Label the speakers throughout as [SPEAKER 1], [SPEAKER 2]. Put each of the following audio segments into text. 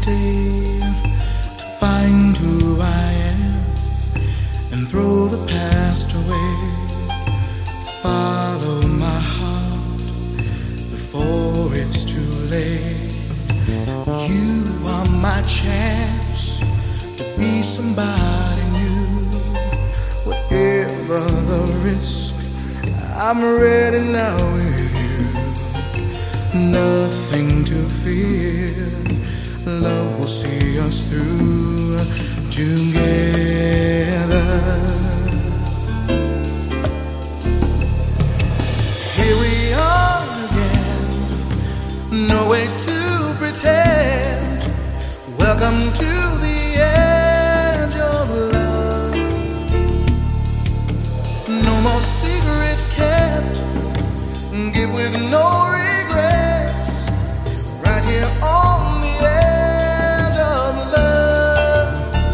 [SPEAKER 1] day to find who I am and throw the past away. Follow my heart before it's too late. You are my chance to be somebody new. Whatever the risk, I'm ready now with you. Nothing to fear, love will see us through together. Here we are again, no way to pretend. Welcome to the edge of love. No more secrets kept, give with no regrets. Right here on the edge of love.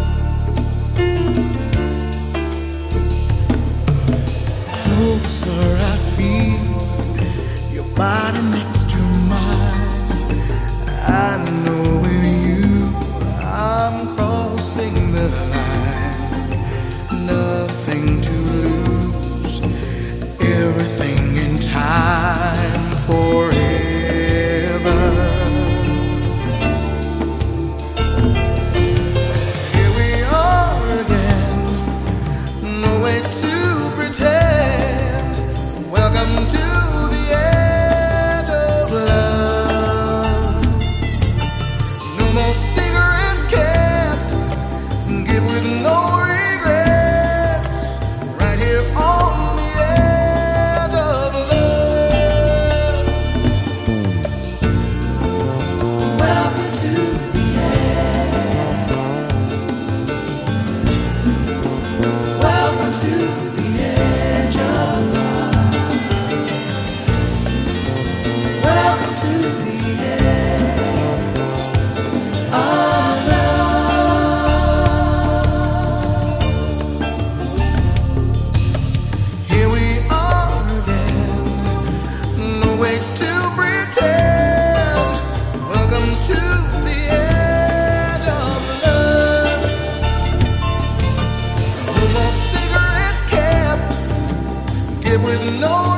[SPEAKER 1] Closer I feel, your body next to mine. I know with you I'm crossing the line. Nothing to lose, everything in time forever. Here we are again, no way to pretend. Welcome to the edge of love. No more cigarettes kept, give with no regrets. Right here on the edge of love. Welcome to the edge. Welcome to the edge of love. Welcome to the edge of love. Here we are again, no way to pretend. Welcome to the edge of love. No more cigarettes kept, give with no